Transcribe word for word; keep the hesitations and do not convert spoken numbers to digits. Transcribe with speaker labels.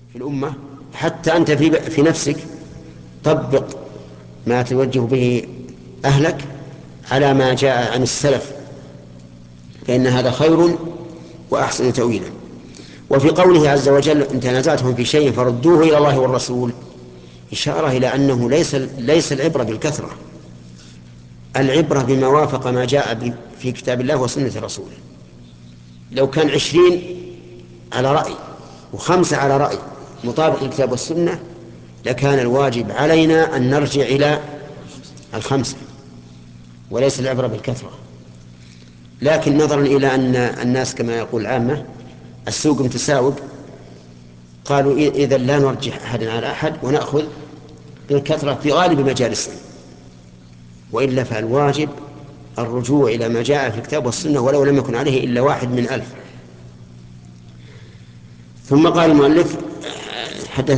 Speaker 1: في الأمة، حتى أنت في في نفسك طبق ما توجه به أهلك على ما جاء عن السلف، فإن هذا خير وأحسن تأويلا. وفي قوله عز وجل إن تنازعتم في شيء فردوه إلى الله والرسول، إشارة إلى أنه ليس ليس العبرة بالكثرة، العبرة بما وافق ما جاء في كتاب الله وسنة رسوله. لو كان عشرين على رأي وخمسة على رأي مطابق الكتاب والسنة لكان الواجب علينا أن نرجع إلى الخمسة وليس العبرة بالكثرة. لكن نظرا إلى أن الناس كما يقول العامة السوق متساوق، قالوا إذا لا نرجح أحد على أحد ونأخذ بالكثرة في غالب مجالسنا، وإلا فالواجب الرجوع إلى ما جاء في الكتاب والسنة ولو لم يكن عليه إلا واحد من ألف. ثم قال المؤلف حدث